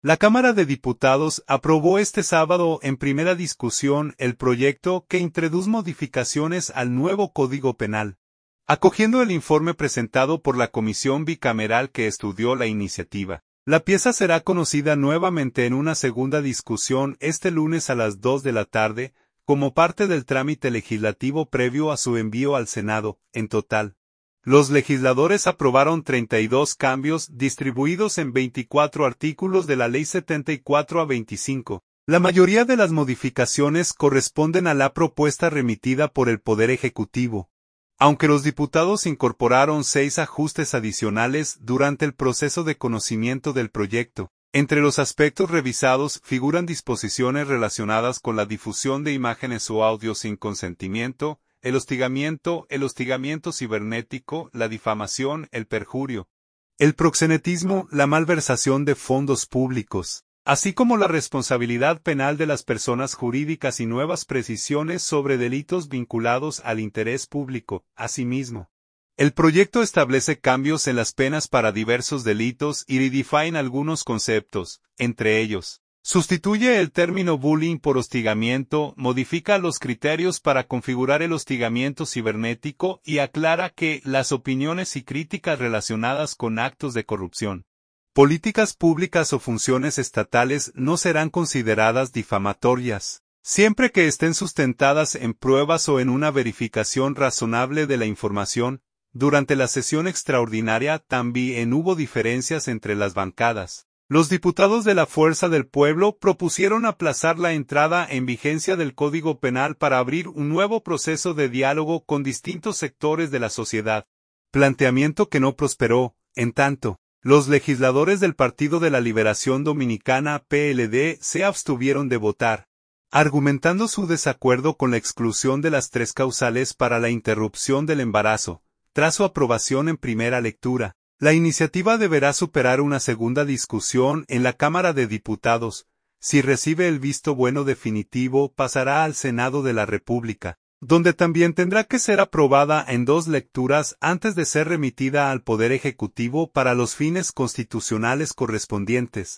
La Cámara de Diputados aprobó este sábado en primera discusión el proyecto que introduce modificaciones al nuevo Código Penal. Acogiendo el informe presentado por la comisión bicameral que estudió la iniciativa, la pieza será conocida nuevamente en una segunda discusión este lunes a las 2 de la tarde, como parte del trámite legislativo previo a su envío al Senado. En total, los legisladores aprobaron 32 cambios distribuidos en 24 artículos de la Ley 74/25. La mayoría de las modificaciones corresponden a la propuesta remitida por el Poder Ejecutivo, aunque los diputados incorporaron 6 ajustes adicionales durante el proceso de conocimiento del proyecto. Entre los aspectos revisados figuran disposiciones relacionadas con la difusión de imágenes o audios sin consentimiento, el hostigamiento cibernético, la difamación, el perjurio, el proxenetismo, la malversación de fondos públicos, así como la responsabilidad penal de las personas jurídicas y nuevas precisiones sobre delitos vinculados al interés público. Asimismo, el proyecto establece cambios en las penas para diversos delitos y redefine algunos conceptos, entre ellos, sustituye el término bullying por hostigamiento, modifica los criterios para configurar el hostigamiento cibernético y aclara que las opiniones y críticas relacionadas con actos de corrupción, políticas públicas o funciones estatales no serán consideradas difamatorias, siempre que estén sustentadas en pruebas o en una verificación razonable de la información. Durante la sesión extraordinaria también hubo diferencias entre las bancadas. Los diputados de la Fuerza del Pueblo propusieron aplazar la entrada en vigencia del Código Penal para abrir un nuevo proceso de diálogo con distintos sectores de la sociedad, planteamiento que no prosperó. En tanto, los legisladores del Partido de la Liberación Dominicana (PLD) se abstuvieron de votar, argumentando su desacuerdo con la exclusión de las 3 causales para la interrupción del embarazo. Tras su aprobación en primera lectura, la iniciativa deberá superar una segunda discusión en la Cámara de Diputados. Si recibe el visto bueno definitivo, pasará al Senado de la República, donde también tendrá que ser aprobada en 2 lecturas antes de ser remitida al Poder Ejecutivo para los fines constitucionales correspondientes.